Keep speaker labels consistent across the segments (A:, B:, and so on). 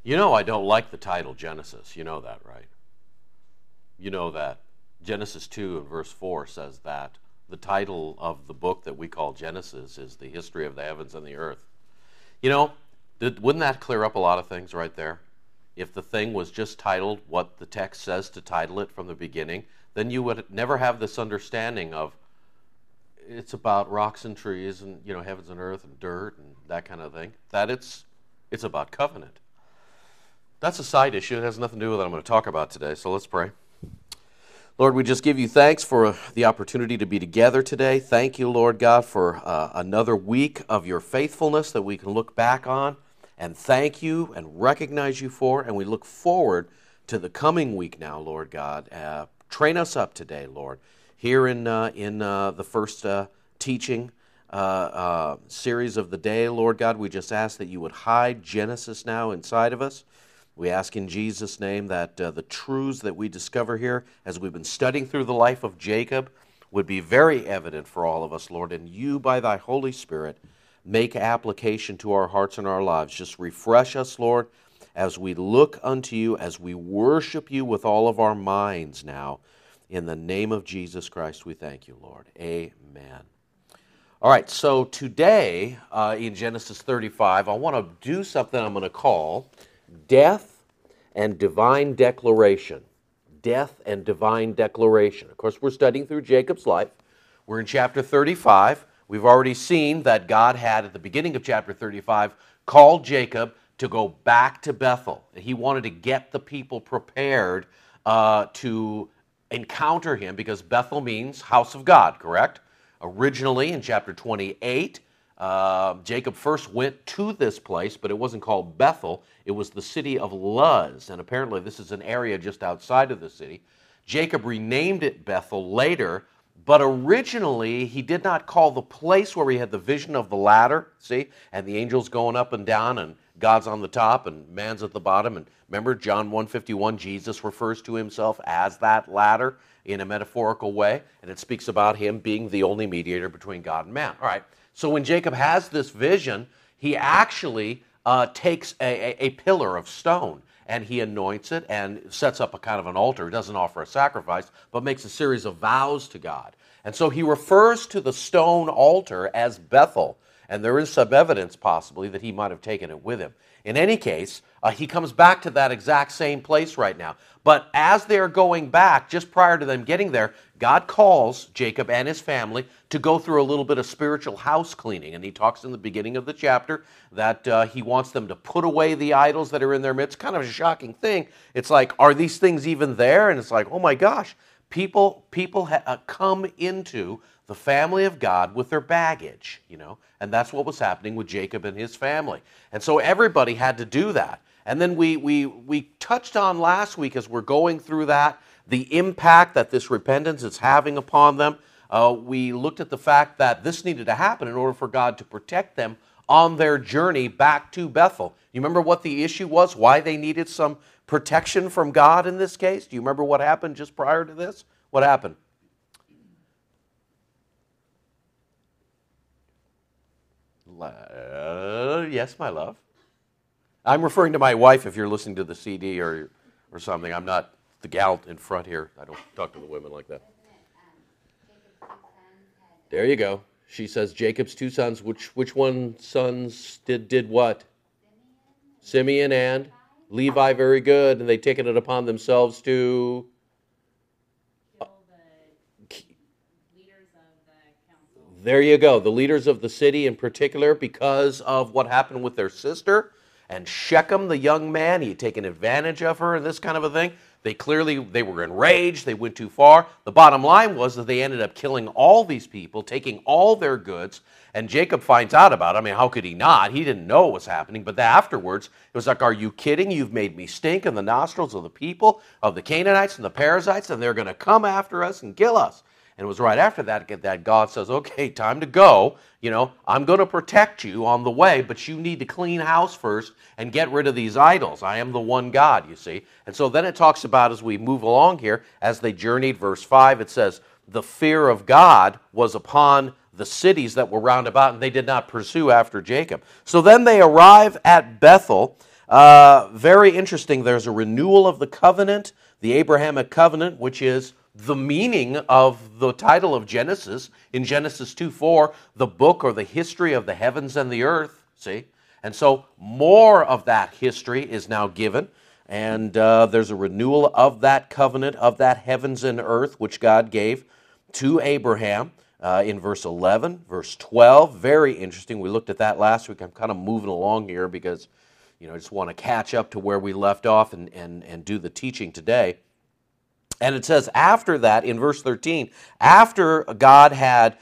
A: You know I don't like the title Genesis. You know that, right? You know that Genesis 2 and verse 4 says that the title of the book that we call Genesis is the history of the heavens and the earth. You know, wouldn't that clear up a lot of things right there? If the thing was just titled what the text says to title it from the beginning, then you would never have this understanding of it's about rocks and trees and, you know, heavens and earth and dirt and that kind of thing. That it's about covenant. That's a side issue. It has nothing to do with what I'm going to talk about today, so let's pray. Lord, we just give you thanks for the opportunity to be together today. Thank you, Lord God, for another week of your faithfulness that we can look back on and thank you and recognize you for, and we look forward to the coming week now, Lord God. Train us up today, Lord. Here in the first teaching series of the day, Lord God, we just ask that you would hide Genesis now inside of us. We ask in Jesus' name that the truths that we discover here as we've been studying through the life of Jacob would be very evident for all of us, Lord, and you, by thy Holy Spirit, make application to our hearts and our lives. Just refresh us, Lord, as we look unto you, as we worship you with all of our minds now. In the name of Jesus Christ, we thank you, Lord. Amen. All right, so today in Genesis 35, I want to do something I'm going to call Death and Divine Declaration. Death and Divine Declaration. Of course, we're studying through Jacob's life. We're in chapter 35. We've already seen that God had, at the beginning of chapter 35, called Jacob to go back to Bethel. He wanted to get the people prepared to encounter him, because Bethel means house of God, correct? Originally, in chapter 28, Jacob first went to this place, but it wasn't called Bethel. It was the city of Luz, and apparently this is an area just outside of the city. Jacob renamed it Bethel later, but originally he did not call the place where he had the vision of the ladder, see, and the angels going up and down, and God's on the top and man's at the bottom. And remember, John 1:51, Jesus refers to himself as that ladder in a metaphorical way, and it speaks about him being the only mediator between God and man. All right, so when Jacob has this vision, he actually takes a pillar of stone, and he anoints it and sets up a kind of an altar. He doesn't offer a sacrifice, but makes a series of vows to God. And so he refers to the stone altar as Bethel, and there is some evidence possibly that he might have taken it with him. In any case, he comes back to that exact same place right now. But as they're going back, just prior to them getting there, God calls Jacob and his family to go through a little bit of spiritual house cleaning. And he talks in the beginning of the chapter that he wants them to put away the idols that are in their midst. Kind of a shocking thing. It's like, are these things even there? And it's like, oh my gosh, people come into the family of God with their baggage, you know, and that's what was happening with Jacob and his family. And so everybody had to do that. And then we touched on last week, as we're going through that, the impact that this repentance is having upon them. We looked at the fact that this needed to happen in order for God to protect them on their journey back to Bethel. You remember what the issue was, why they needed some protection from God in this case? Do you remember what happened just prior to this? What happened? Yes, my love. I'm referring to my wife if you're listening to the CD or something. I'm not the gal in front here. I don't talk to the women like that. There you go. She says Jacob's two sons. Which one sons did what? Simeon and Levi. Very good. And they taken it upon themselves to there you go. The leaders of the city in particular, because of what happened with their sister. And Shechem, the young man, he had taken advantage of her and this kind of a thing. They were enraged. They went too far. The bottom line was that they ended up killing all these people, taking all their goods. And Jacob finds out about it. I mean, how could he not? He didn't know what was happening. But afterwards, it was like, are you kidding? You've made me stink in the nostrils of the people, of the Canaanites and the Perizzites, and they're going to come after us and kill us. And it was right after that God says, okay, time to go. You know, I'm going to protect you on the way, but you need to clean house first and get rid of these idols. I am the one God, you see. And so then it talks about, as we move along here, as they journeyed, verse 5, it says, the fear of God was upon the cities that were round about, and they did not pursue after Jacob. So then they arrive at Bethel. Very interesting. There's a renewal of the covenant, the Abrahamic covenant, which is the meaning of the title of Genesis. In Genesis 2:4, the book or the history of the heavens and the earth, see? And so more of that history is now given, and there's a renewal of that covenant, of that heavens and earth, which God gave to Abraham in verse 11, verse 12. Very interesting. We looked at that last week. I'm kind of moving along here because I just want to catch up to where we left off and do the teaching today. And it says after that, in verse 13, after God had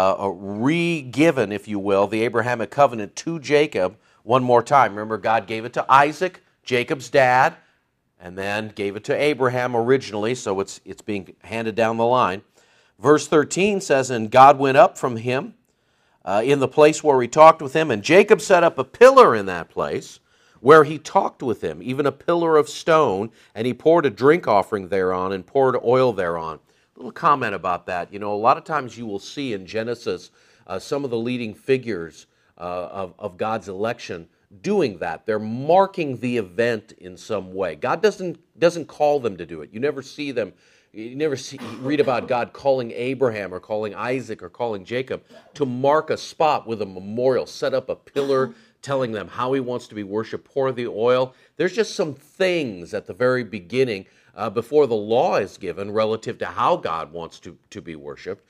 A: re-given, if you will, the Abrahamic covenant to Jacob one more time. Remember, God gave it to Isaac, Jacob's dad, and then gave it to Abraham originally, so it's being handed down the line. Verse 13 says, and God went up from him in the place where he talked with him, and Jacob set up a pillar in that place where he talked with him, even a pillar of stone, and he poured a drink offering thereon and poured oil thereon. A little comment about that. A lot of times you will see in Genesis some of the leading figures of God's election doing that. They're marking the event in some way. God doesn't call them to do it. You never see them. You never read about God calling Abraham or calling Isaac or calling Jacob to mark a spot with a memorial, set up a pillar, telling them how he wants to be worshipped, pour the oil. There's just some things at the very beginning before the law is given relative to how God wants to be worshipped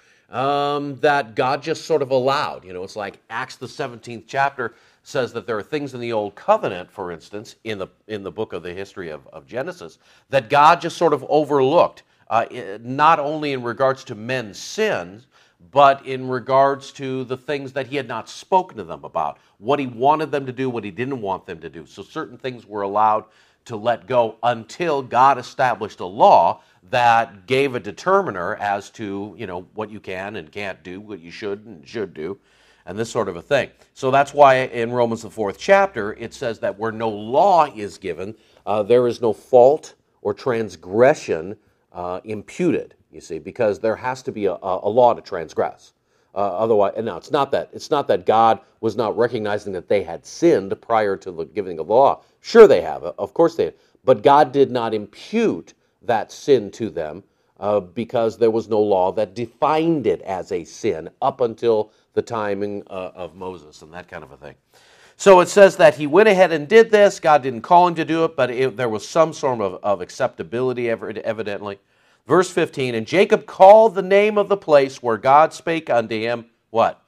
A: that God just sort of allowed. It's like Acts the 17th chapter says that there are things in the Old Covenant, for instance, in the book of the history of Genesis, that God just sort of overlooked, not only in regards to men's sins, but in regards to the things that he had not spoken to them about, what he wanted them to do, what he didn't want them to do. So certain things were allowed to let go until God established a law that gave a determiner as to, what you can and can't do, what you should and should do, and this sort of a thing. So that's why in Romans the 4th chapter, it says that where no law is given, there is no fault or transgression imputed. You see, because there has to be a law to transgress. Otherwise, and now it's not that God was not recognizing that they had sinned prior to the giving of the law. Sure, they have, of course they have, but God did not impute that sin to them because there was no law that defined it as a sin up until the timing of Moses and that kind of a thing. So it says that he went ahead and did this. God didn't call him to do it, but there was some sort of acceptability evidently. Verse 15, and Jacob called the name of the place where God spake unto him, what?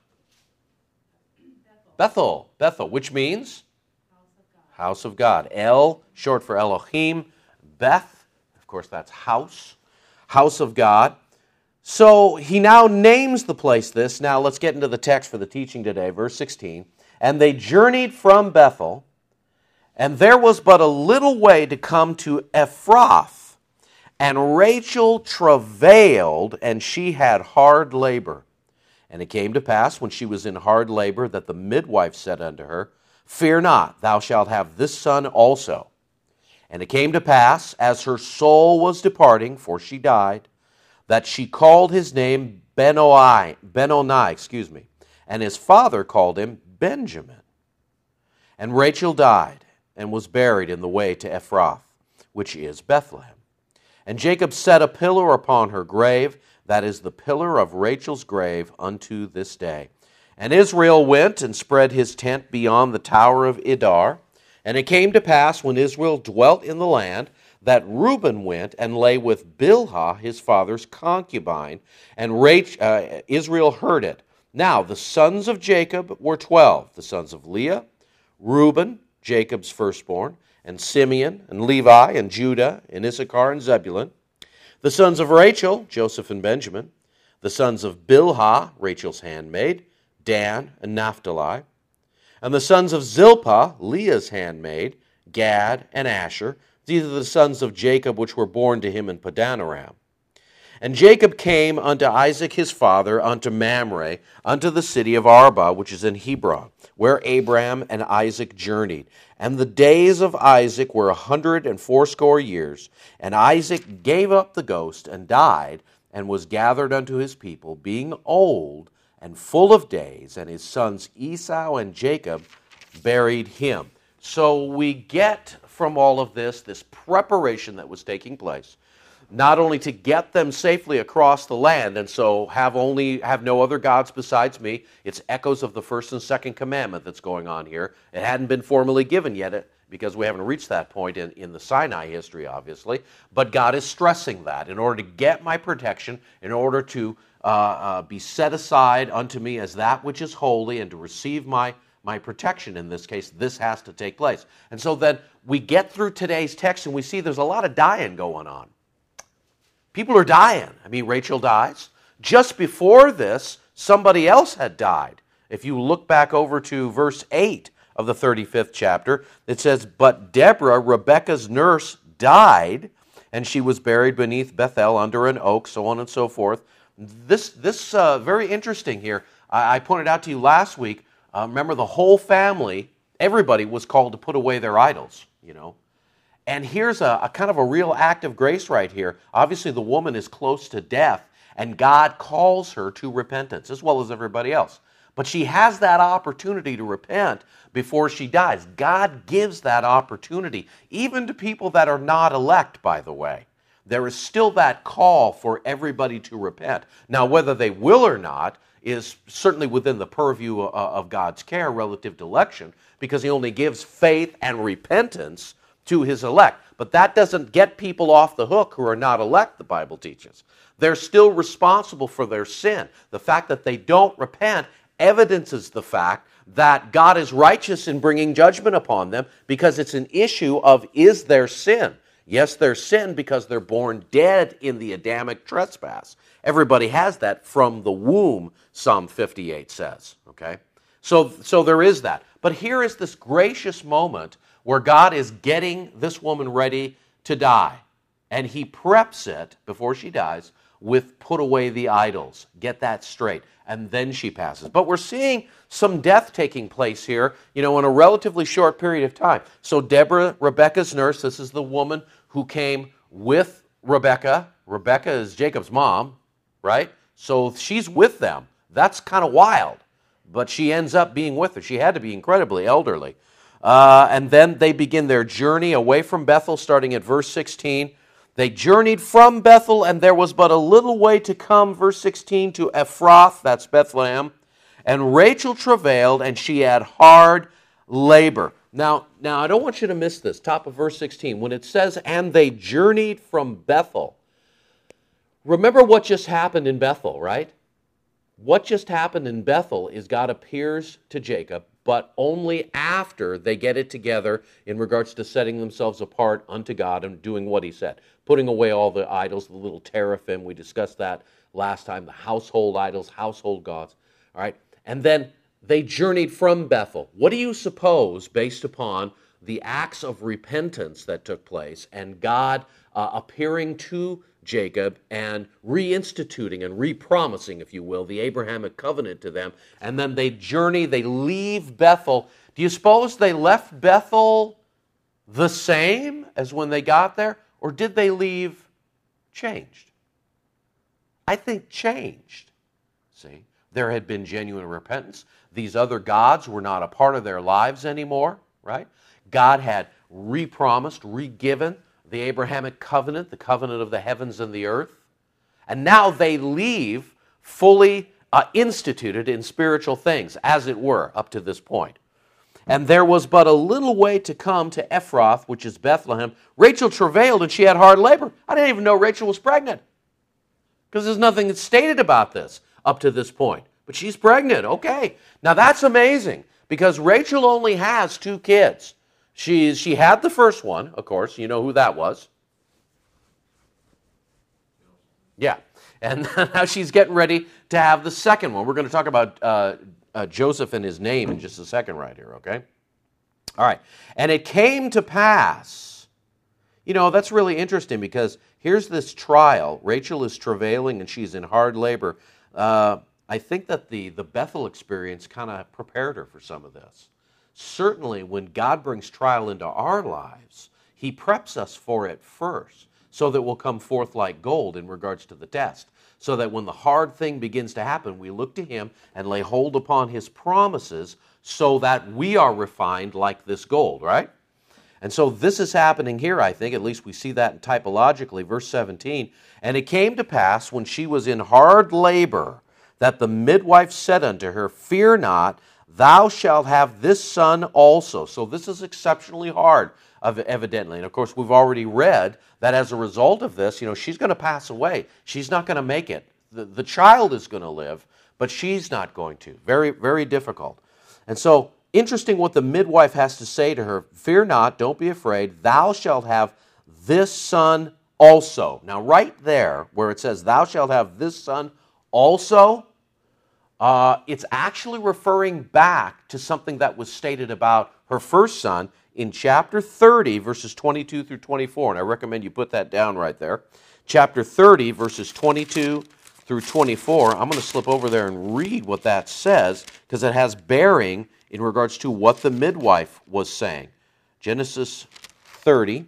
A: Bethel, which means? House of God. El, short for Elohim. Beth, of course that's house of God. So he now names the place this. Now let's get into the text for the teaching today, verse 16. And they journeyed from Bethel, and there was but a little way to come to Ephrath. And Rachel travailed, and she had hard labor. And it came to pass, when she was in hard labor, that the midwife said unto her, Fear not, thou shalt have this son also. And it came to pass, as her soul was departing, for she died, that she called his name Benoni, and his father called him Benjamin. And Rachel died, and was buried in the way to Ephrath, which is Bethlehem. And Jacob set a pillar upon her grave, that is the pillar of Rachel's grave unto this day. And Israel went and spread his tent beyond the tower of Idar. And it came to pass, when Israel dwelt in the land, that Reuben went and lay with Bilhah, his father's concubine, and Israel heard it. Now the sons of Jacob were 12, the sons of Leah, Reuben, Jacob's firstborn, and Simeon, and Levi, and Judah, and Issachar, and Zebulun. The sons of Rachel, Joseph and Benjamin. The sons of Bilhah, Rachel's handmaid, Dan and Naphtali. And the sons of Zilpah, Leah's handmaid, Gad and Asher. These are the sons of Jacob which were born to him in Padanaram. And Jacob came unto Isaac his father, unto Mamre, unto the city of Arba, which is in Hebron, where Abraham and Isaac journeyed. And the days of Isaac were 180 years. And Isaac gave up the ghost and died, and was gathered unto his people, being old and full of days. And his sons Esau and Jacob buried him. So we get from all of this preparation that was taking place, not only to get them safely across the land, and so have no other gods besides me. It's echoes of the first and second commandment that's going on here. It hadn't been formally given yet because we haven't reached that point in the Sinai history, obviously. But God is stressing that in order to get my protection, in order to be set aside unto me as that which is holy, and to receive my protection in this case, this has to take place. And so then we get through today's text and we see there's a lot of dying going on. People are dying. I mean, Rachel dies. Just before this, somebody else had died. If you look back over to verse 8 of the 35th chapter, it says, "But Deborah, Rebekah's nurse, died, and she was buried beneath Bethel under an oak," so on and so forth. This very interesting here. I pointed out to you last week, remember the whole family, everybody was called to put away their idols, And here's a kind of a real act of grace right here. Obviously, the woman is close to death, and God calls her to repentance, as well as everybody else. But she has that opportunity to repent before she dies. God gives that opportunity, even to people that are not elect, by the way. There is still that call for everybody to repent. Now, whether they will or not is certainly within the purview of God's care relative to election, because He only gives faith and repentance to His elect. But that doesn't get people off the hook who are not elect, the Bible teaches. They're still responsible for their sin. The fact that they don't repent evidences the fact that God is righteous in bringing judgment upon them, because it's an issue of, is there sin? Yes, there's sin because they're born dead in the Adamic trespass. Everybody has that from the womb, Psalm 58 says. Okay, so there is that. But here is this gracious moment where God is getting this woman ready to die. And He preps it, before she dies, with put away the idols. Get that straight. And then she passes. But we're seeing some death taking place here, in a relatively short period of time. So Deborah, Rebekah's nurse, this is the woman who came with Rebekah. Rebekah is Jacob's mom, right? So she's with them. That's kind of wild. But she ends up being with her. She had to be incredibly elderly. And then they begin their journey away from Bethel, starting at verse 16. They journeyed from Bethel, and there was but a little way to come, verse 16, to Ephrath, that's Bethlehem. And Rachel travailed, and she had hard labor. Now, I don't want you to miss this, top of verse 16. When it says, and they journeyed from Bethel, remember what just happened in Bethel, right? What just happened in Bethel is God appears to Jacob, but only after they get it together in regards to setting themselves apart unto God and doing what He said. Putting away all the idols, the little teraphim, we discussed that last time, the household idols, household gods. All right, and then they journeyed from Bethel. What do you suppose, based upon the acts of repentance that took place and God appearing to Jacob and reinstituting and repromising, if you will, the Abrahamic covenant to them, and then they leave Bethel. Do you suppose they left Bethel the same as when they got there, or did they leave changed? I think changed. See, there had been genuine repentance. These other gods were not a part of their lives anymore, right? God had repromised, re-given the Abrahamic covenant, the covenant of the heavens and the earth. And now they leave fully instituted in spiritual things, as it were, up to this point. And there was but a little way to come to Ephrath, which is Bethlehem. Rachel travailed, and she had hard labor. I didn't even know Rachel was pregnant, because there's nothing that's stated about this up to this point. But she's pregnant, okay. Now that's amazing, because Rachel only has 2 kids. She had the first one, of course. You know who that was. Yeah. And now she's getting ready to have the second one. We're going to talk about Joseph and his name in just a second right here, okay? All right. And it came to pass. That's really interesting, because here's this trial. Rachel is travailing and she's in hard labor. I think that the Bethel experience kind of prepared her for some of this. Certainly, when God brings trial into our lives, He preps us for it first, so that we'll come forth like gold in regards to the test. so that when the hard thing begins to happen, we look to him and lay hold upon his promises so that we are refined like this gold, right? And so this is happening here, I think. At least we see that typologically. Verse 17, and it came to pass when she was in hard labor that the midwife said unto her, fear not, thou shalt have this son also. So this is exceptionally hard, evidently. And of course, we've already read that as a result of this, she's going to pass away. She's not going to make it. The child is going to live, but she's not going to. Very, very difficult. And so, interesting what the midwife has to say to her. Fear not, don't be afraid. Thou shalt have this son also. Now, right there, where it says, thou shalt have this son also, it's actually referring back to something that was stated about her first son in chapter 30, verses 22 through 24. And I recommend you put that down right there. Chapter 30, verses 22 through 24. I'm going to slip over there and read what that says, because it has bearing in regards to what the midwife was saying. Genesis 30,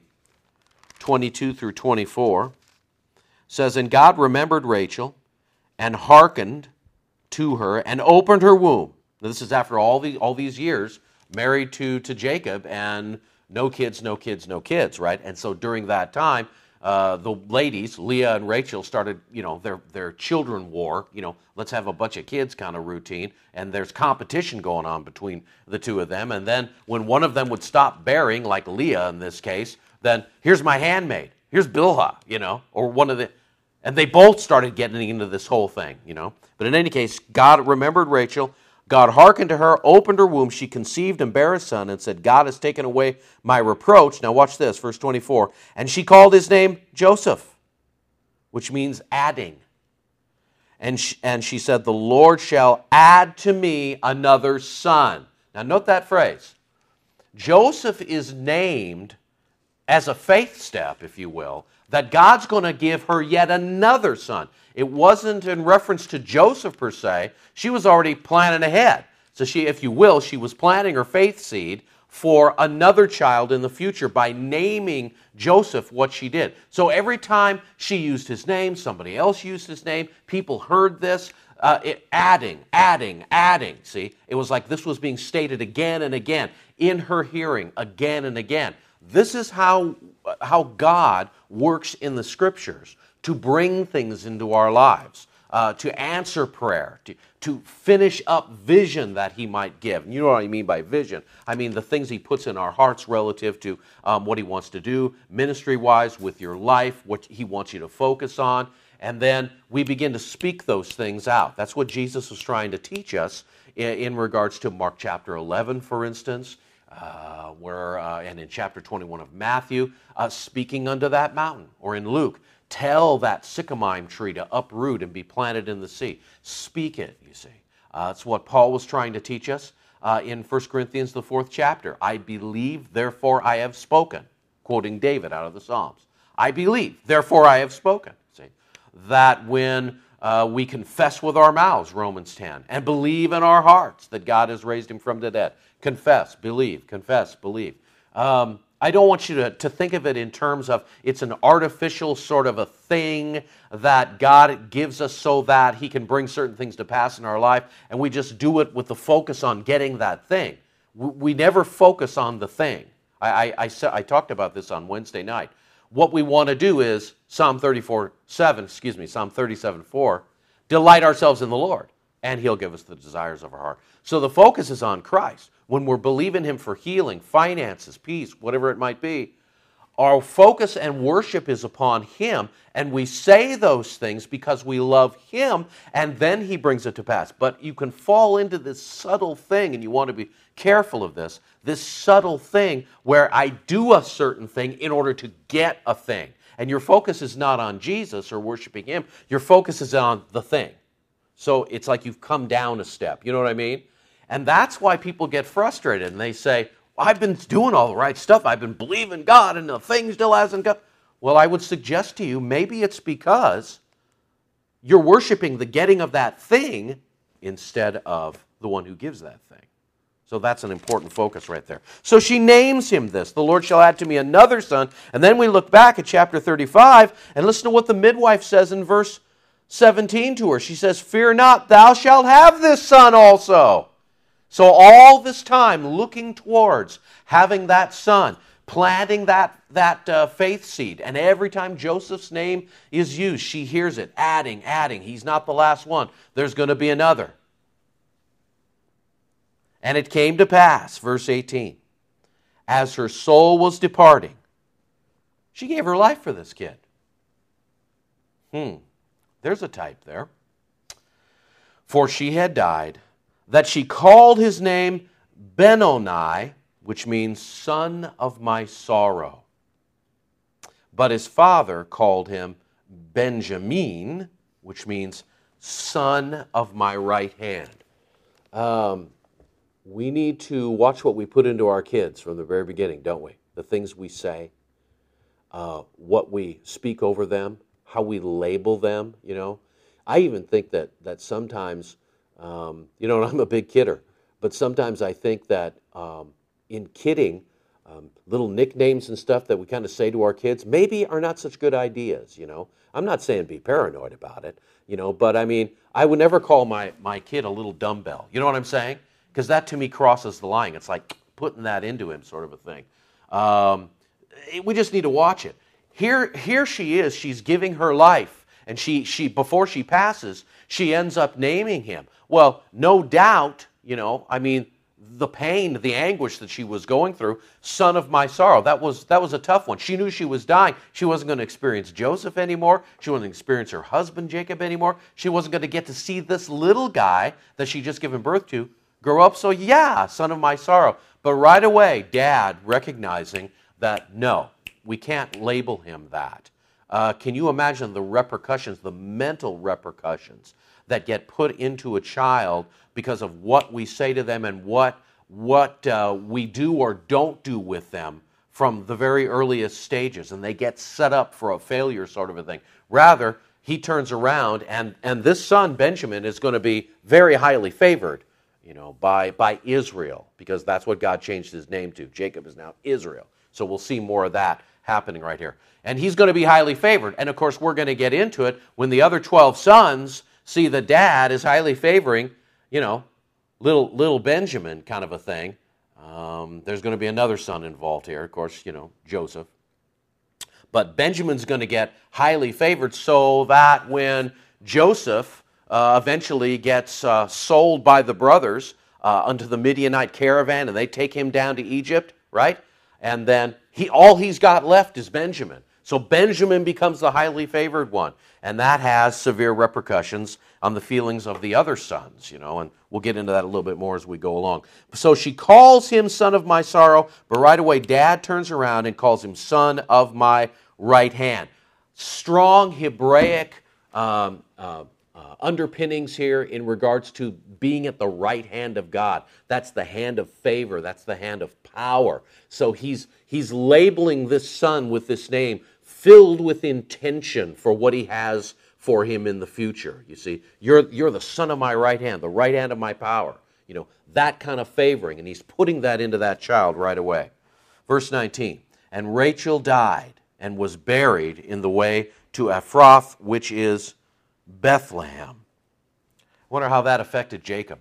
A: 22 through 24 says, and God remembered Rachel and hearkened to her and opened her womb. Now, this is after all these years married to Jacob and no kids, right? And so during that time, the ladies, Leah and Rachel, started, their children war, let's have a bunch of kids kind of routine, and there's competition going on between the two of them. And then when one of them would stop bearing, like Leah in this case, then here's my handmaid, here's Bilhah, or one of the, and they both started getting into this whole thing, But in any case, God remembered Rachel. God hearkened to her, opened her womb. She conceived and bare a son and said, God has taken away my reproach. Now watch this, verse 24. And she called his name Joseph, which means adding. And she said, the Lord shall add to me another son. Now note that phrase. Joseph is named as a faith step, if you will, that God's going to give her yet another son. It wasn't in reference to Joseph per se. She was already planning ahead. So she, if you will, she was planting her faith seed for another child in the future by naming Joseph what she did. So every time she used his name, somebody else used his name, people heard this, adding. See, it was like this was being stated again and again in her hearing, again and again. This is how God works in the Scriptures to bring things into our lives, to answer prayer, to finish up vision that he might give. And you know what I mean by vision? I mean the things he puts in our hearts relative to what he wants to do, ministry-wise, with your life, what he wants you to focus on. And then we begin to speak those things out. That's what Jesus was trying to teach us in regards to Mark chapter 11, for instance, and in chapter 21 of Matthew, speaking unto that mountain, or in Luke, tell that sycamore tree to uproot and be planted in the sea. Speak it, you see. That's what Paul was trying to teach us in 1 Corinthians, the 4th chapter. I believe, therefore I have spoken, quoting David out of the Psalms. I believe, therefore I have spoken. See, that when we confess with our mouths, Romans 10, and believe in our hearts that God has raised him from the dead. Confess, believe, confess, believe. I don't want you to think of it in terms of it's an artificial sort of a thing that God gives us so that he can bring certain things to pass in our life, and we just do it with the focus on getting that thing. We never focus on the thing. I talked about this on Wednesday night. What we want to do is Psalm 37:4, delight ourselves in the Lord, and he'll give us the desires of our heart. So the focus is on Christ. When we're believing him for healing, finances, peace, whatever it might be, our focus and worship is upon him, and we say those things because we love him, and then he brings it to pass. But you can fall into this subtle thing, and you want to be careful of this subtle thing where I do a certain thing in order to get a thing. And your focus is not on Jesus or worshiping him. Your focus is on the thing. So it's like you've come down a step. You know what I mean? And that's why people get frustrated and they say, well, I've been doing all the right stuff. I've been believing God and the thing still hasn't come. Well, I would suggest to you, maybe it's because you're worshiping the getting of that thing instead of the one who gives that thing. So that's an important focus right there. So she names him this. The Lord shall add to me another son. And then we look back at chapter 35 and listen to what the midwife says in verse 17 to her. She says, "Fear not, thou shalt have this son also." So all this time looking towards having that son, planting that faith seed. And every time Joseph's name is used, she hears it, adding. He's not the last one. There's going to be another. And it came to pass, verse 18, as her soul was departing, she gave her life for this kid. There's a type there. For she had died, that she called his name Benoni, which means son of my sorrow. But his father called him Benjamin, which means son of my right hand. We need to watch what we put into our kids from the very beginning, don't we? The things we say, what we speak over them, how we label them, you know. I even think that sometimes, and I'm a big kidder, but sometimes I think that in kidding, little nicknames and stuff that we kind of say to our kids maybe are not such good ideas, you know. I'm not saying be paranoid about it, you know, but I mean, I would never call my kid a little dumbbell. You know what I'm saying? Because that to me crosses the line. It's like putting that into him sort of a thing. We just need to watch it. Here she is. She's giving her life. And she before she passes, she ends up naming him. Well, no doubt, you know, I mean, the pain, the anguish that she was going through, son of my sorrow, that was a tough one. She knew she was dying. She wasn't going to experience Joseph anymore. She wasn't going to experience her husband, Jacob, anymore. She wasn't going to get to see this little guy that she just given birth to grow up. So yeah, son of my sorrow. But right away, Dad recognizing that, no, we can't label him that. Can you imagine the repercussions, the mental repercussions that get put into a child because of what we say to them and what we do or don't do with them from the very earliest stages, and they get set up for a failure sort of a thing. Rather, he turns around, and this son, Benjamin, is going to be very highly favored, you know, by Israel, because that's what God changed his name to. Jacob is now Israel. So we'll see more of that happening right here. And he's going to be highly favored. And of course, we're going to get into it when the other 12 sons see the dad is highly favoring, you know, little Benjamin kind of a thing. There's going to be another son involved here, of course, you know, Joseph. But Benjamin's going to get highly favored so that when Joseph eventually gets sold by the brothers unto the Midianite caravan, and they take him down to Egypt, right? And then all he's got left is Benjamin. So Benjamin becomes the highly favored one. And that has severe repercussions on the feelings of the other sons, you know, and we'll get into that a little bit more as we go along. So she calls him son of my sorrow, but right away Dad turns around and calls him son of my right hand. Strong Hebraic underpinnings here in regards to being at the right hand of God. That's the hand of favor. That's the hand of power. So he's labeling this son with this name, filled with intention for what he has for him in the future. You see, you're the son of my right hand, the right hand of my power. You know, that kind of favoring, and he's putting that into that child right away. Verse 19, and Rachel died and was buried in the way to Ephrath, which is Bethlehem. I wonder how that affected Jacob.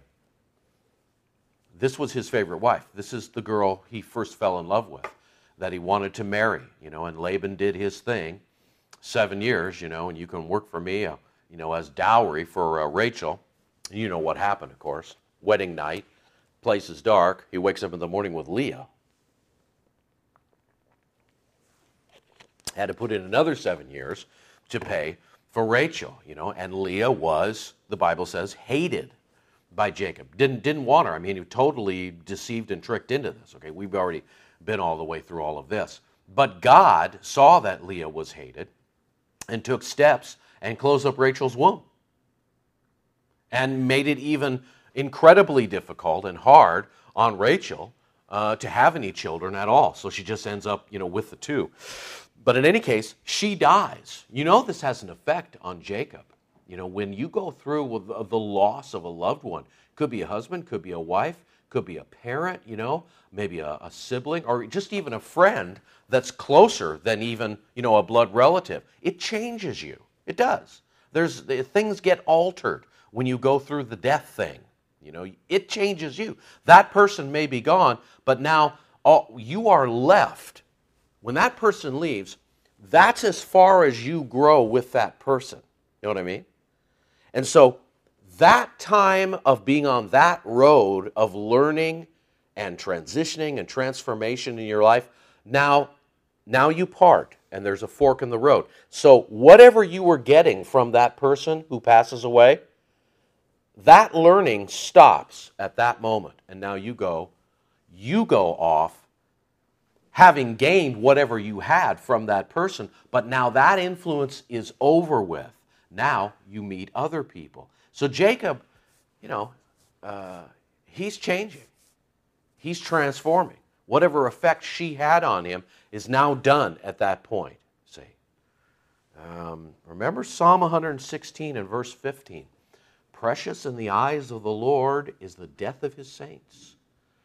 A: This was his favorite wife. This is the girl he first fell in love with, that he wanted to marry, you know, and Laban did his thing. 7 years, you know, and you can work for me, you know, as dowry for Rachel. You know what happened, of course. Wedding night, place is dark. He wakes up in the morning with Leah. Had to put in another 7 years to pay for Rachel, you know, and Leah was, the Bible says, hated by Jacob. Didn't want her. I mean, he totally deceived and tricked into this. Okay, we've already been all the way through all of this. But God saw that Leah was hated and took steps and closed up Rachel's womb and made it even incredibly difficult and hard on Rachel to have any children at all. So she just ends up, you know, with the two. But in any case, she dies. You know, this has an effect on Jacob. You know, when you go through with the loss of a loved one, could be a husband, could be a wife, could be a parent, you know, maybe a sibling, or just even a friend that's closer than even, you know, a blood relative. It changes you. It does. things get altered when you go through the death thing. It changes you. That person may be gone, but now you are left. When that person leaves, that's as far as you grow with that person. You know what I mean? And so that time of being on that road of learning and transitioning and transformation in your life, now you part and there's a fork in the road. So whatever you were getting from that person who passes away, that learning stops at that moment. And now you go off having gained whatever you had from that person, but now that influence is over with. Now you meet other people. So Jacob, he's changing. He's transforming. Whatever effect she had on him is now done at that point. See, remember Psalm 116 and verse 15. Precious in the eyes of the Lord is the death of his saints.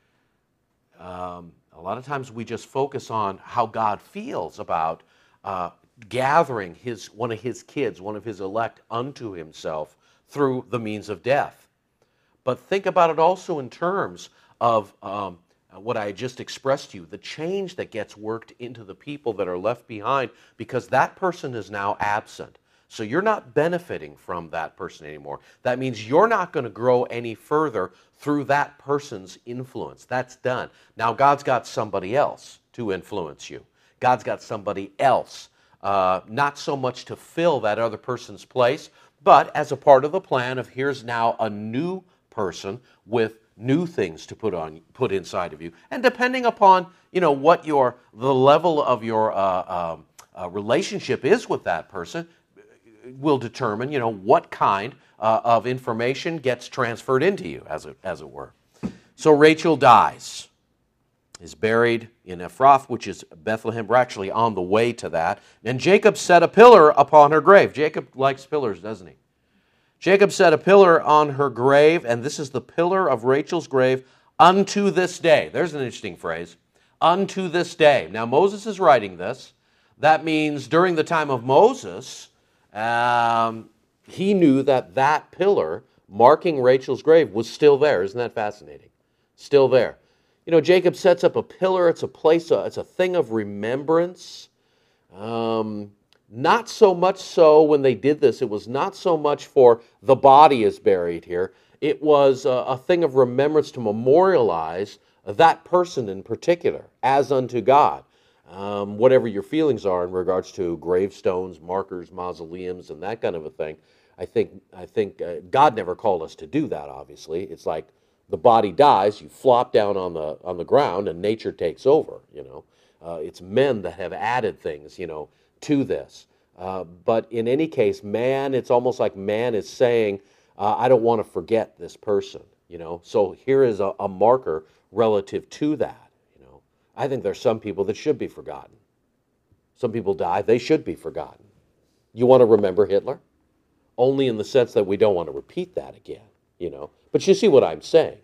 A: A lot of times we just focus on how God feels about gathering one of his kids, one of his elect, unto himself through the means of death. But think about it also in terms of what I just expressed to you, the change that gets worked into the people that are left behind because that person is now absent. So you're not benefiting from that person anymore. That means you're not going to grow any further through that person's influence. That's done. Now God's got somebody else to influence you. God's got somebody else, not so much to fill that other person's place, but as a part of the plan of here's now a new person with new things to put inside of you. And depending upon, what the level of your relationship is with that person, will determine, what kind of information gets transferred into you, as it were. So Rachel dies, is buried in Ephrath, which is Bethlehem. We're actually on the way to that. And Jacob set a pillar upon her grave. Jacob likes pillars, doesn't he? Jacob set a pillar on her grave, and this is the pillar of Rachel's grave unto this day. There's an interesting phrase. Unto this day. Now Moses is writing this. That means during the time of Moses, he knew that pillar marking Rachel's grave was still there. Isn't that fascinating? Still there. Jacob sets up a pillar. It's a place, it's a thing of remembrance. Not so much so when they did this, it was not so much for the body is buried here. It was a thing of remembrance to memorialize that person in particular as unto God. Whatever your feelings are in regards to gravestones, markers, mausoleums, and that kind of a thing, I think God never called us to do that. Obviously, it's like the body dies, you flop down on the ground, and nature takes over. It's men that have added things, to this. But in any case, man, it's almost like man is saying, I don't want to forget this person. So here is a marker relative to that. I think there's some people that should be forgotten. Some people die, they should be forgotten. You want to remember Hitler? Only in the sense that we don't want to repeat that again, But you see what I'm saying.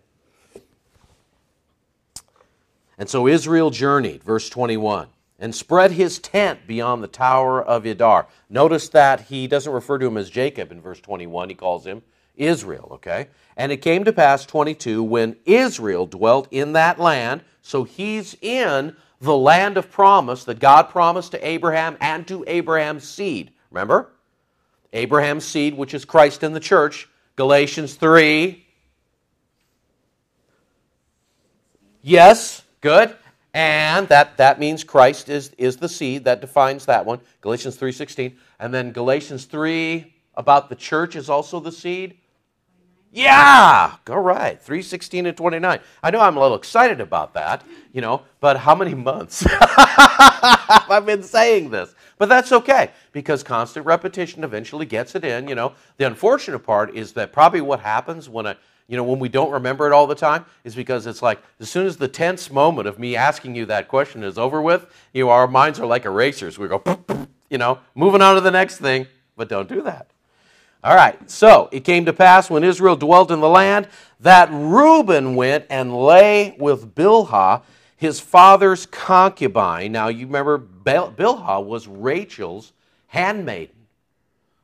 A: And so Israel journeyed, verse 21, and spread his tent beyond the tower of Edar. Notice that he doesn't refer to him as Jacob in verse 21. He calls him Israel, okay? And it came to pass, 22, when Israel dwelt in that land, so he's in the land of promise that God promised to Abraham and to Abraham's seed. Remember? Abraham's seed, which is Christ in the church. Galatians 3. Yes, good. And that means Christ is the seed. That defines that one. Galatians 3:16. And then Galatians 3 about the church is also the seed. Yeah, all right, 3:16 and 29. I know I'm a little excited about that, but how many months have I been saying this? But that's okay, because constant repetition eventually gets it in, The unfortunate part is that probably what happens when we don't remember it all the time is because it's like as soon as the tense moment of me asking you that question is over with, our minds are like erasers. We go, moving on to the next thing, but don't do that. All right, so it came to pass when Israel dwelt in the land that Reuben went and lay with Bilhah, his father's concubine. Now, you remember Bilhah was Rachel's handmaiden.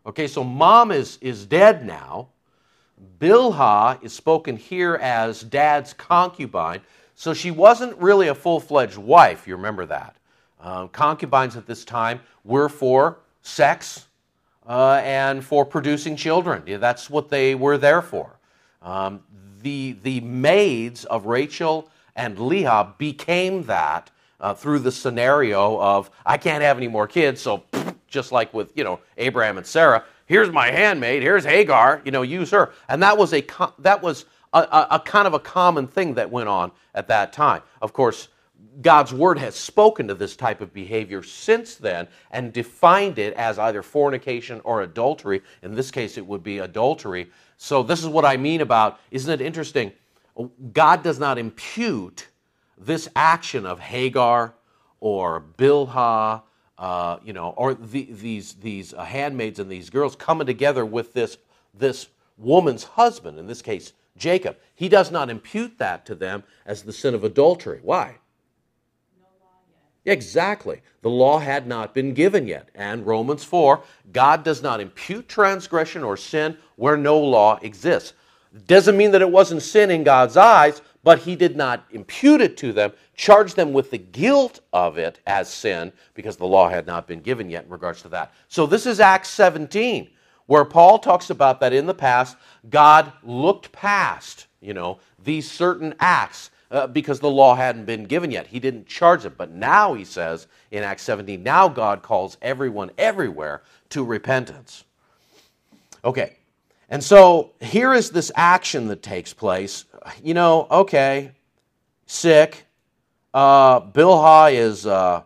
A: Okay, so mom is dead now. Bilhah is spoken here as dad's concubine, so she wasn't really a full-fledged wife, you remember that. Concubines at this time were for sex and for producing children. Yeah, that's what they were there for. The maids of Rachel and Leah became that through the scenario of, I can't have any more kids, so just like with, Abraham and Sarah, here's my handmaid, here's Hagar, use her. And that was a kind of a common thing that went on at that time. Of course, God's word has spoken to this type of behavior since then and defined it as either fornication or adultery. In this case, it would be adultery. So this is what I mean about, isn't it interesting? God does not impute this action of Hagar or Bilhah, or these handmaids and these girls coming together with this woman's husband, in this case, Jacob. He does not impute that to them as the sin of adultery. Why?
B: No law yet.
A: Exactly. The law had not been given yet. And Romans 4, God does not impute transgression or sin where no law exists. Doesn't mean that it wasn't sin in God's eyes, but he did not impute it to them, charge them with the guilt of it as sin, because the law had not been given yet in regards to that. So this is Acts 17, where Paul talks about that in the past, God looked past, these certain acts because the law hadn't been given yet. He didn't charge them. But now, he says in Acts 17, now God calls everyone everywhere to repentance. Okay. And so here is this action that takes place. Okay, sick. Bilhah is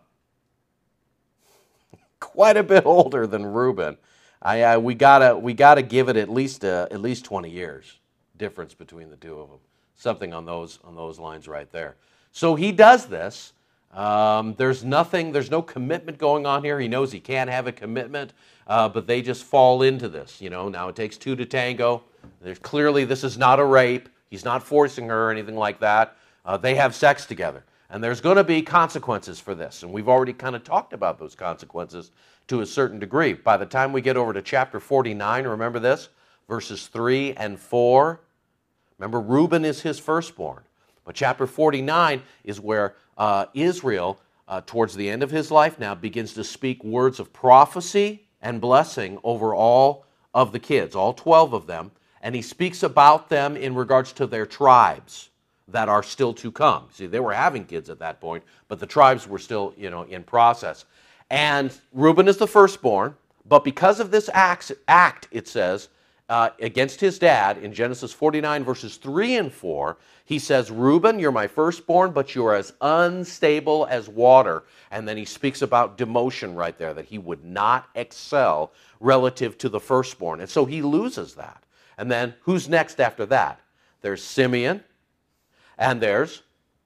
A: quite a bit older than Reuben. We gotta give it at least 20 years difference between the two of them. Something on those lines right there. So he does this. There's no commitment going on here. He knows he can't have a commitment, but they just fall into this. Now it takes two to tango. Clearly this is not a rape. He's not forcing her or anything like that. They have sex together. And there's going to be consequences for this. And we've already kind of talked about those consequences to a certain degree. By the time we get over to chapter 49, remember this? Verses 3 and 4. Remember, Reuben is his firstborn. But chapter 49 is where Israel, towards the end of his life now, begins to speak words of prophecy and blessing over all of the kids, all 12 of them. And he speaks about them in regards to their tribes that are still to come. See, they were having kids at that point, but the tribes were still, in process. And Reuben is the firstborn, but because of this act, it says, against his dad, in Genesis 49, verses 3 and 4, he says, Reuben, you're my firstborn, but you are as unstable as water. And then he speaks about demotion right there, that he would not excel relative to the firstborn. And so he loses that. And then who's next after that? There's Simeon, and there's...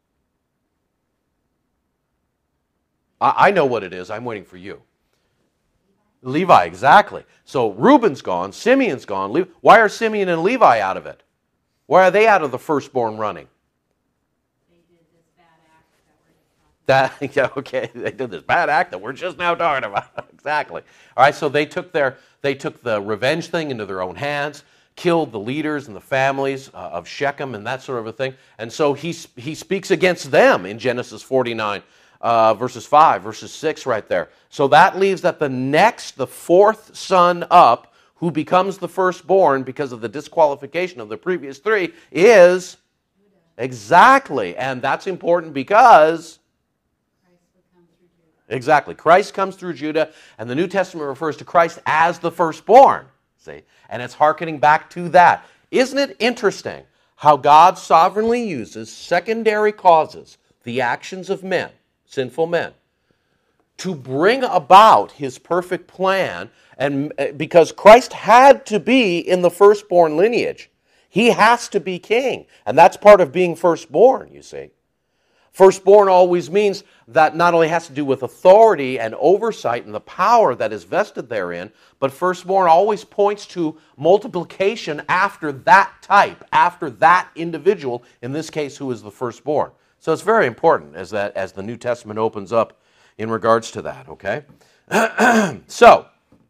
A: I know what it is. I'm waiting for you. Levi, exactly. So Reuben's gone, Simeon's gone. Why are Simeon and Levi out of it? Why are they out of the firstborn running?
B: They did this bad act that we're just talking about.
A: Okay, they did this bad act that we're just now talking about. Exactly. All right, so they took the revenge thing into their own hands, killed the leaders and the families of Shechem and that sort of a thing. And so he speaks against them in Genesis 49. Verses 5, verses 6 right there. So that leaves that the fourth son up, who becomes the firstborn because of the disqualification of the previous three, is
B: Judah.
A: Exactly. And that's important because...
B: Christ would come through Judah.
A: Exactly. Christ comes through Judah, and the New Testament refers to Christ as the firstborn. See? And it's hearkening back to that. Isn't it interesting how God sovereignly uses secondary causes, the actions of men, sinful men, to bring about his perfect plan, and because Christ had to be in the firstborn lineage. He has to be king, and that's part of being firstborn, you see. Firstborn always means that not only has to do with authority and oversight and the power that is vested therein, but firstborn always points to multiplication after that type, after that individual, in this case, who is the firstborn. So it's very important as the New Testament opens up in regards to that, okay? So,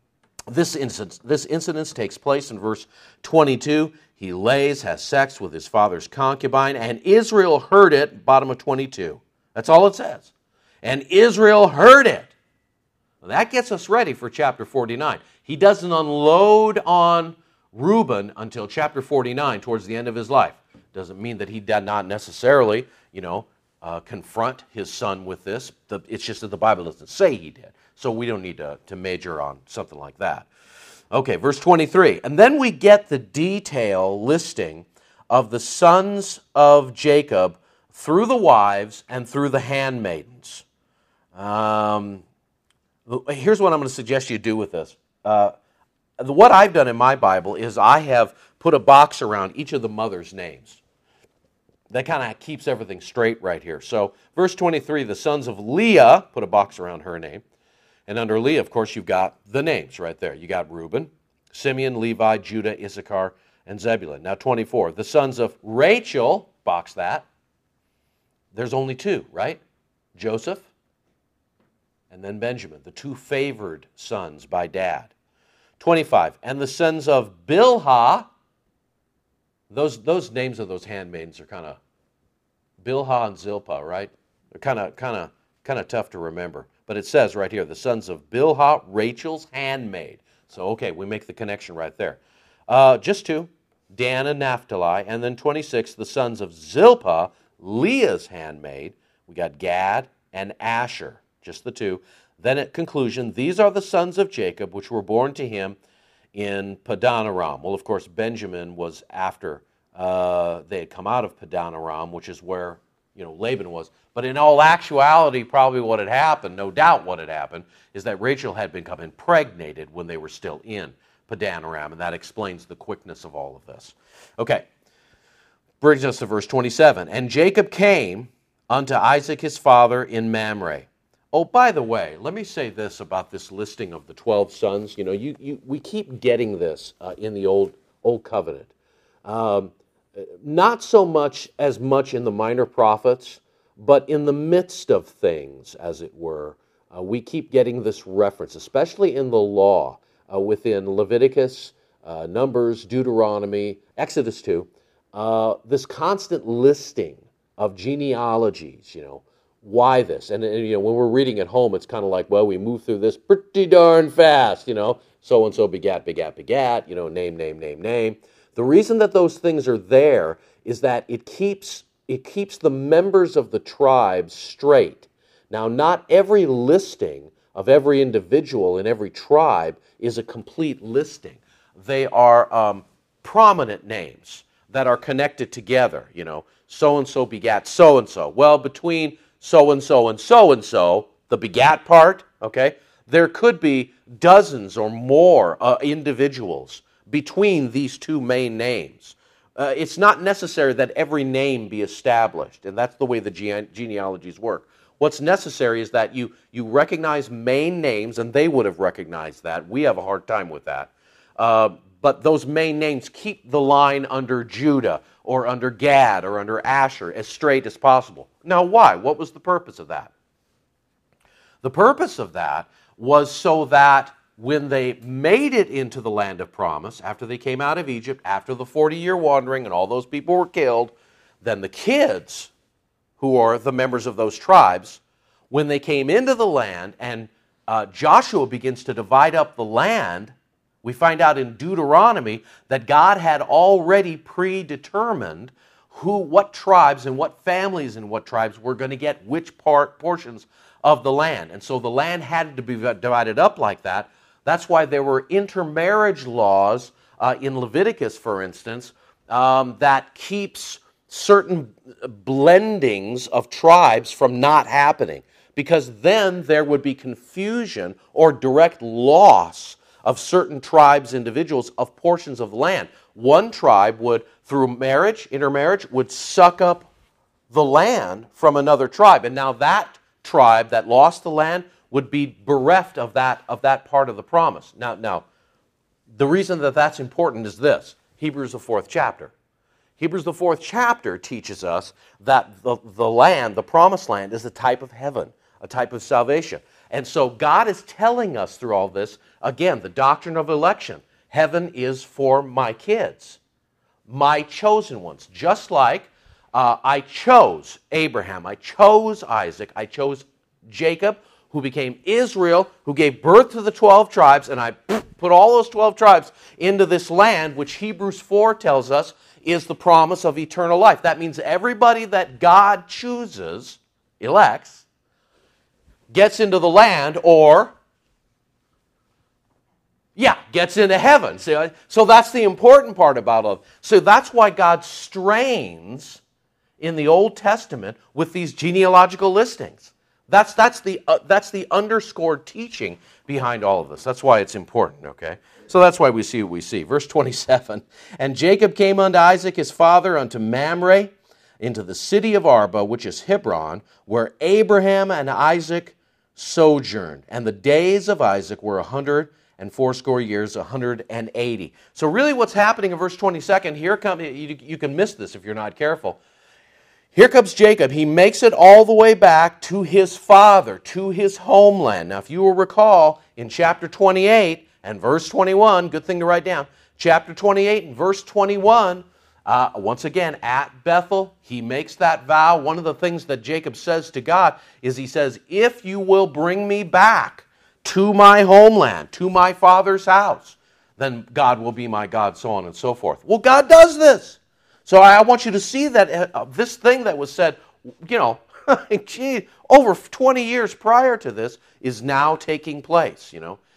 A: This incident takes place in verse 22. He has sex with his father's concubine, and Israel heard it, bottom of 22. That's all it says. And Israel heard it. Well, that gets us ready for chapter 49. He doesn't unload on Reuben until chapter 49, towards the end of his life. Doesn't mean that he did not necessarily, confront his son with this. It's just that the Bible doesn't say he did. So we don't need to major on something like that. Okay, verse 23. And then we get the detail listing of the sons of Jacob through the wives and through the handmaidens. Here's what I'm going to suggest you do with this. What I've done in my Bible is I have put a box around each of the mothers' names. That kind of keeps everything straight right here. So, verse 23, the sons of Leah, put a box around her name. And under Leah, of course, you've got the names right there. You got Reuben, Simeon, Levi, Judah, Issachar, and Zebulun. Now, 24, the sons of Rachel, box that. There's only two, right? Joseph and then Benjamin, the two favored sons by dad. 25, and the sons of Bilhah. Those names of those handmaidens are kind of Bilhah and Zilpah, right? They're kind of tough to remember. But it says right here, the sons of Bilhah, Rachel's handmaid. So, okay, we make the connection right there. Just two, Dan and Naphtali. And then 26, the sons of Zilpah, Leah's handmaid. We got Gad and Asher, just the two. Then at conclusion, these are the sons of Jacob, which were born to him in Padan Aram. Well, of course, Benjamin was after they had come out of Padan Aram, which is where Laban was. But in all actuality, probably what had happened, no doubt what had happened, is that Rachel had become impregnated when they were still in Padan Aram, and that explains the quickness of all of this. Okay, brings us to verse 27. And Jacob came unto Isaac his father in Mamre. Oh, by the way, let me say this about this listing of the 12 sons. We keep getting this in the Old Covenant. Not so much in the minor prophets, but in the midst of things, as it were. We keep getting this reference, especially in the law, within Leviticus, Numbers, Deuteronomy, Exodus 2, this constant listing of genealogies, why this? And when we're reading at home, it's kind of like, well, we move through this pretty darn fast, so-and-so begat, name. The reason that those things are there is that it keeps the members of the tribe straight. Now, not every listing of every individual in every tribe is a complete listing. They are prominent names that are connected together, so-and-so begat so-and-so. Well, between so-and-so and so-and-so, the begat part, okay, there could be dozens or more individuals between these two main names. It's not necessary that every name be established, and that's the way the genealogies work. What's necessary is that you recognize main names, and they would have recognized that. We have a hard time with that. But those main names keep the line under Judah or under Gad or under Asher as straight as possible. Now, why? What was the purpose of that? The purpose of that was so that when they made it into the land of promise, after they came out of Egypt, after the 40-year wandering and all those people were killed, then the kids, who are the members of those tribes, when they came into the land and Joshua begins to divide up the land, we find out in Deuteronomy that God had already predetermined what tribes and what families and what tribes were going to get which portions of the land. And so the land had to be divided up like that. That's why there were intermarriage laws in Leviticus, for instance, that keeps certain blendings of tribes from not happening, because then there would be confusion or direct loss of certain tribes, individuals, of portions of land. One tribe would, through intermarriage, would suck up the land from another tribe. And now that tribe that lost the land would be bereft of that part of the promise. Now, the reason that that's important is this. Hebrews, the 4th chapter. Hebrews, the 4th chapter teaches us that the land, the promised land, is a type of heaven, a type of salvation. And so God is telling us through all this, again, the doctrine of election. Heaven is for my kids, my chosen ones. Just like I chose Abraham, I chose Isaac, I chose Jacob, who became Israel, who gave birth to the 12 tribes, and I put all those 12 tribes into this land, which Hebrews 4 tells us is the promise of eternal life. That means everybody that God chooses, elects, gets into the land or, gets into heaven. So that's the important part about it. So that's why God strains in the Old Testament with these genealogical listings. That's the underscored teaching behind all of this. That's why it's important, okay? So that's why we see what we see. Verse 27, and Jacob came unto Isaac his father unto Mamre, into the city of Arba, which is Hebron, where Abraham and Isaac sojourned. And the days of Isaac were 180 years, 180. So really what's happening in verse 22, here comes, you can miss this if you're not careful. Here comes Jacob. He makes it all the way back to his father, to his homeland. Now, if you will recall, in chapter 28 and verse 21, good thing to write down, chapter 28 and verse 21, once again, at Bethel, he makes that vow. One of the things that Jacob says to God is he says, if you will bring me back to my homeland, to my father's house, then God will be my God, so on and so forth. Well, God does this. So I want you to see that this thing that was said, over 20 years prior to this is now taking place,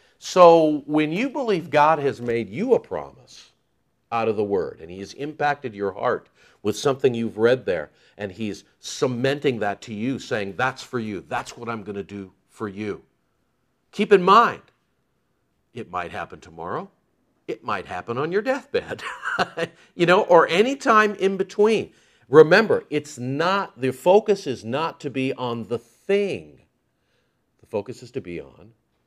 A: So when you believe God has made you a promise out of the Word, and He has impacted your heart with something you've read there, and He's cementing that to you, saying, that's for you, that's what I'm going to do for you. Keep in mind, it might happen tomorrow. It might happen on your deathbed, or any time in between. Remember, the focus is not to be on the thing. The focus is to be on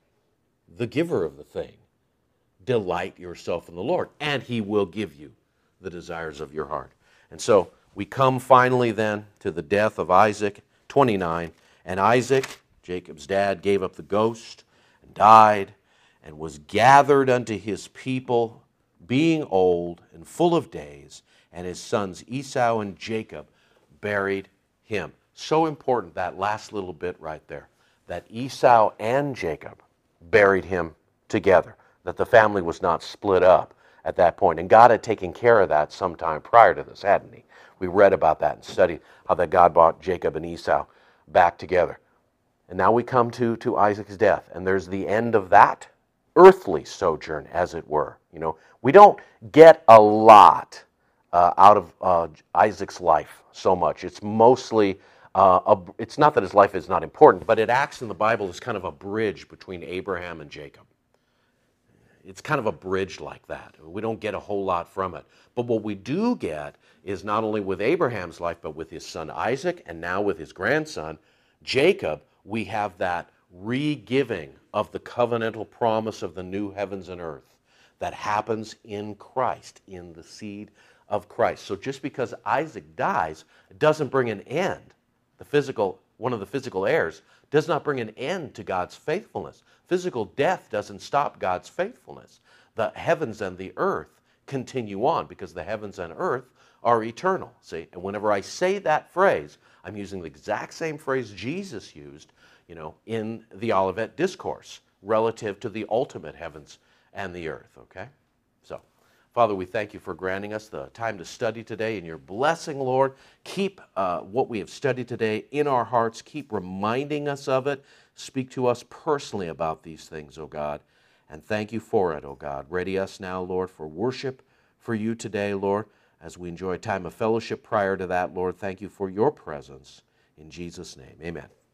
A: the giver of the thing. Delight yourself in the Lord, and He will give you the desires of your heart. And so we come finally then to the death of Isaac, 29. And Isaac, Jacob's dad, gave up the ghost and died, and was gathered unto his people, being old and full of days, and his sons Esau and Jacob buried him. So important, that last little bit right there, that Esau and Jacob buried him together, that the family was not split up at that point. And God had taken care of that sometime prior to this, hadn't He? We read about that and studied how that God brought Jacob and Esau back together. And now we come to Isaac's death, and there's the end of that earthly sojourn, as it were. We don't get a lot out of Isaac's life so much. It's mostly, it's not that his life is not important, but it acts in the Bible as kind of a bridge between Abraham and Jacob. It's kind of a bridge like that. We don't get a whole lot from it. But what we do get is not only with Abraham's life, but with his son Isaac, and now with his grandson Jacob, we have that re-giving of the covenantal promise of the new heavens and earth that happens in Christ, in the seed of Christ. So just because Isaac dies, it doesn't bring an end. One of the physical heirs does not bring an end to God's faithfulness. Physical death doesn't stop God's faithfulness. The heavens and the earth continue on because the heavens and earth are eternal. See, and whenever I say that phrase, I'm using the exact same phrase Jesus used in the Olivet Discourse relative to the ultimate heavens and the earth, okay? So, Father, we thank You for granting us the time to study today. In Your blessing, Lord, keep what we have studied today in our hearts. Keep reminding us of it. Speak to us personally about these things, O God, and thank You for it, O God. Ready us now, Lord, for worship for You today, Lord, as we enjoy a time of fellowship prior to that, Lord. Thank You for Your presence. In Jesus' name, amen.